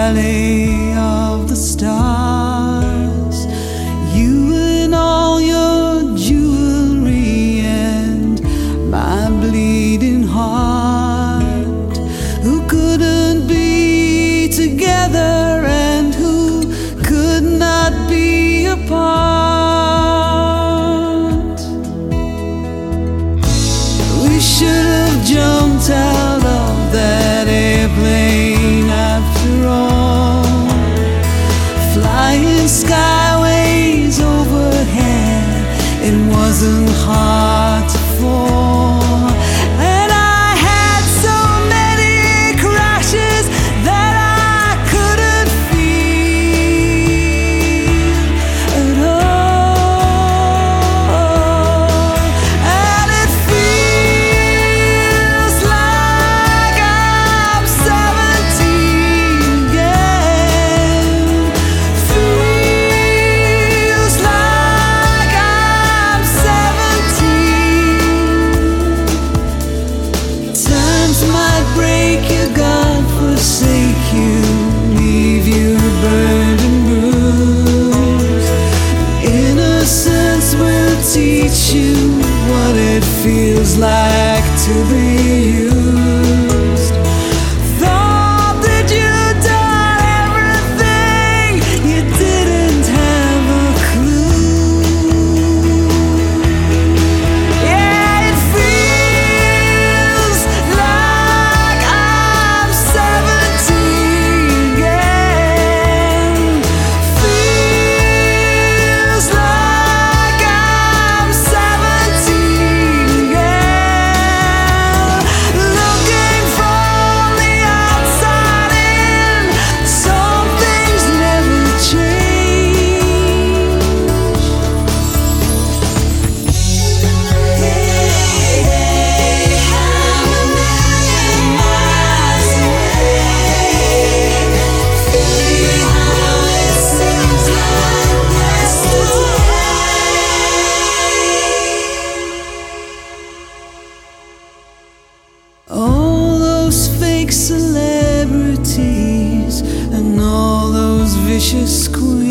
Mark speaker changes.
Speaker 1: valley of the stars. You and all your jewelry and my bleeding heart, who couldn't be together and who could not be apart. We should have jumped out of that airplane after all, flying skyways overhead. It wasn't hard to fall. And I had so many crashes that I couldn't feel at all. And it feels like I'm 17 again. Feels like I'm 17. Times might break you, God forsake you, leave you burned and bruised. Innocence will teach you what it feels like to be used. Thought that you'd done everything, you didn't have a clue. Yeah, it feels like I'm 17 again. Feels like I'm 17 again. Looking from the outside in, some things never change. I'm a million miles away. Feel how it seems like yesterday. All those fake celebrities and all those vicious queens.